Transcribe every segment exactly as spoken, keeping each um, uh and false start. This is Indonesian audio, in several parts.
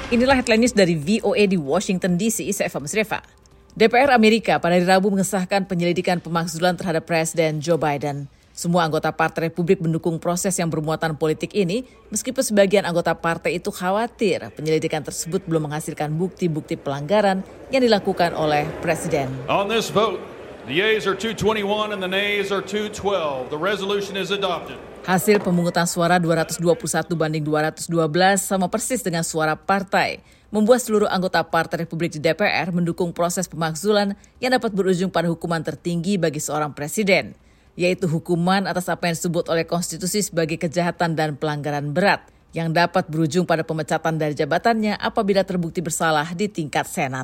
Inilah headline news dari V O A di Washington D C, saya Eva Musreva. D P R Amerika pada hari Rabu mengesahkan penyelidikan pemakzulan terhadap Presiden Joe Biden. Semua anggota Partai Republik mendukung proses yang bermuatan politik ini, meskipun sebagian anggota partai itu khawatir penyelidikan tersebut belum menghasilkan bukti-bukti pelanggaran yang dilakukan oleh Presiden. On this vote, the yeas are two twenty-one and the nays are two twelve. The resolution is adopted. Hasil pemungutan suara dua ratus dua puluh satu banding dua ratus dua belas sama persis dengan suara partai, membuat seluruh anggota Partai Republik di D P R mendukung proses pemakzulan yang dapat berujung pada hukuman tertinggi bagi seorang presiden, yaitu hukuman atas apa yang disebut oleh konstitusi sebagai kejahatan dan pelanggaran berat, yang dapat berujung pada pemecatan dari jabatannya apabila terbukti bersalah di tingkat Senat.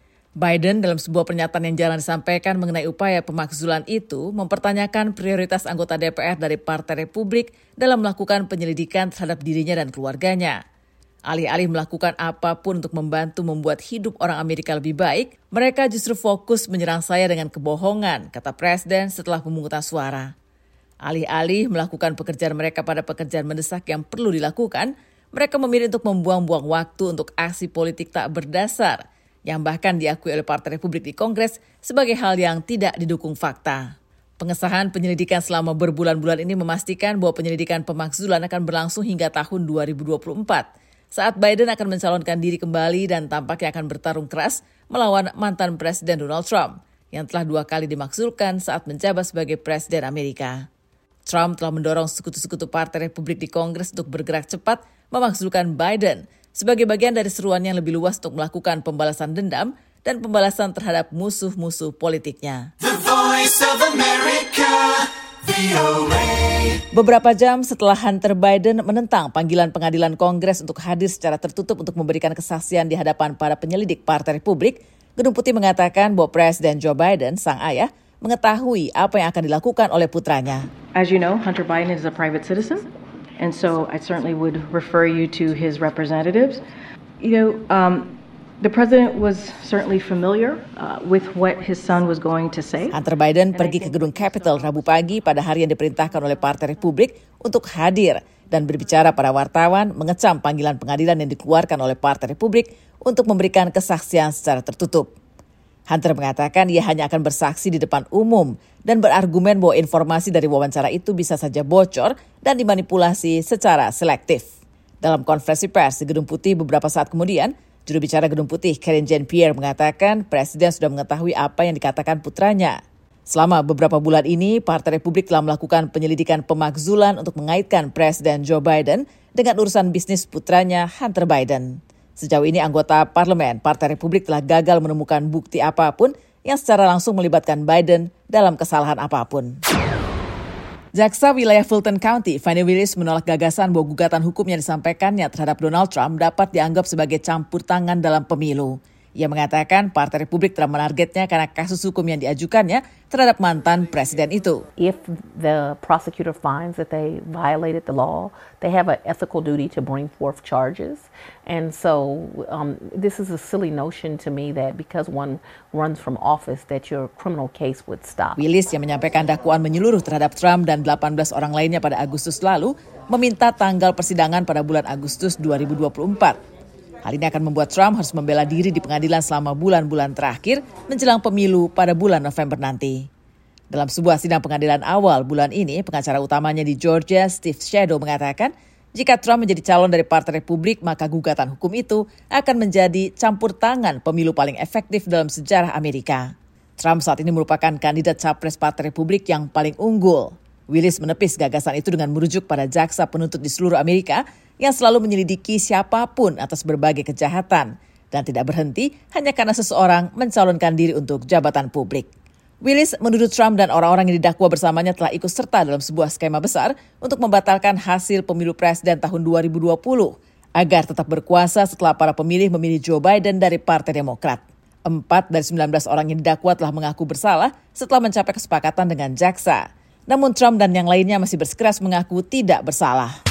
Biden dalam sebuah pernyataan yang jarang disampaikan mengenai upaya pemakzulan itu mempertanyakan prioritas anggota D P R dari Partai Republik dalam melakukan penyelidikan terhadap dirinya dan keluarganya. Alih-alih melakukan apapun untuk membantu membuat hidup orang Amerika lebih baik, mereka justru fokus menyerang saya dengan kebohongan, kata Presiden setelah pemungutan suara. Alih-alih melakukan pekerjaan mereka pada pekerjaan mendesak yang perlu dilakukan, mereka memilih untuk membuang-buang waktu untuk aksi politik tak berdasar, yang bahkan diakui oleh Partai Republik di Kongres sebagai hal yang tidak didukung fakta. Pengesahan penyelidikan selama berbulan-bulan ini memastikan bahwa penyelidikan pemakzulan akan berlangsung hingga tahun dua ribu dua puluh empat, saat Biden akan mencalonkan diri kembali dan tampaknya akan bertarung keras melawan mantan Presiden Donald Trump, yang telah dua kali dimakzulkan saat menjabat sebagai Presiden Amerika. Trump telah mendorong sekutu-sekutu Partai Republik di Kongres untuk bergerak cepat memakzulkan Biden, sebagai bagian dari seruan yang lebih luas untuk melakukan pembalasan dendam dan pembalasan terhadap musuh-musuh politiknya. The Voice of America, V O A. Beberapa jam setelah Hunter Biden menentang panggilan pengadilan Kongres untuk hadir secara tertutup untuk memberikan kesaksian di hadapan para penyelidik Partai Republik, Gedung Putih mengatakan bahwa Presiden Joe Biden, sang ayah, mengetahui apa yang akan dilakukan oleh putranya. As you know, Hunter Biden is a private citizen. And so I certainly would refer you to his representatives. You know, um, the president was certainly familiar uh, with what his son was going to say. Hunter Biden pergi ke gedung Capitol Rabu pagi pada hari yang diperintahkan oleh Partai Republik untuk hadir dan berbicara pada wartawan, mengecam panggilan pengadilan yang dikeluarkan oleh Partai Republik untuk memberikan kesaksian secara tertutup. Hunter mengatakan ia hanya akan bersaksi di depan umum dan berargumen bahwa informasi dari wawancara itu bisa saja bocor dan dimanipulasi secara selektif. Dalam konferensi pers di Gedung Putih beberapa saat kemudian, juru bicara Gedung Putih Karine Jean-Pierre mengatakan Presiden sudah mengetahui apa yang dikatakan putranya. Selama beberapa bulan ini, Partai Republik telah melakukan penyelidikan pemakzulan untuk mengaitkan Presiden Joe Biden dengan urusan bisnis putranya Hunter Biden. Sejauh ini anggota parlemen Partai Republik telah gagal menemukan bukti apapun yang secara langsung melibatkan Biden dalam kesalahan apapun. Jaksa wilayah Fulton County, Fani Willis, menolak gagasan bahwa gugatan hukum yang disampaikannya terhadap Donald Trump dapat dianggap sebagai campur tangan dalam pemilu. Ia mengatakan Partai Republik telah menargetnya karena kasus hukum yang diajukannya terhadap mantan presiden itu. If the prosecutor finds that they violated the law, they have an ethical duty to bring forth charges. And so um, this is a silly notion to me that because one runs from office that your criminal case would stop. Willis yang menyampaikan dakwaan menyeluruh terhadap Trump dan delapan belas orang lainnya pada Agustus lalu meminta tanggal persidangan pada bulan Agustus dua ribu dua puluh empat. Hal ini akan membuat Trump harus membela diri di pengadilan selama bulan-bulan terakhir menjelang pemilu pada bulan November nanti. Dalam sebuah sidang pengadilan awal bulan ini, pengacara utamanya di Georgia, Steve Shadow, mengatakan jika Trump menjadi calon dari Partai Republik, maka gugatan hukum itu akan menjadi campur tangan pemilu paling efektif dalam sejarah Amerika. Trump saat ini merupakan kandidat capres Partai Republik yang paling unggul. Willis menepis gagasan itu dengan merujuk pada jaksa penuntut di seluruh Amerika yang selalu menyelidiki siapapun atas berbagai kejahatan dan tidak berhenti hanya karena seseorang mencalonkan diri untuk jabatan publik. Willis menuduh Trump dan orang-orang yang didakwa bersamanya telah ikut serta dalam sebuah skema besar untuk membatalkan hasil pemilu presiden tahun dua ribu dua puluh agar tetap berkuasa setelah para pemilih memilih Joe Biden dari Partai Demokrat. Empat dari sembilan belas orang yang didakwa telah mengaku bersalah setelah mencapai kesepakatan dengan jaksa. Namun Trump dan yang lainnya masih bersikeras mengaku tidak bersalah.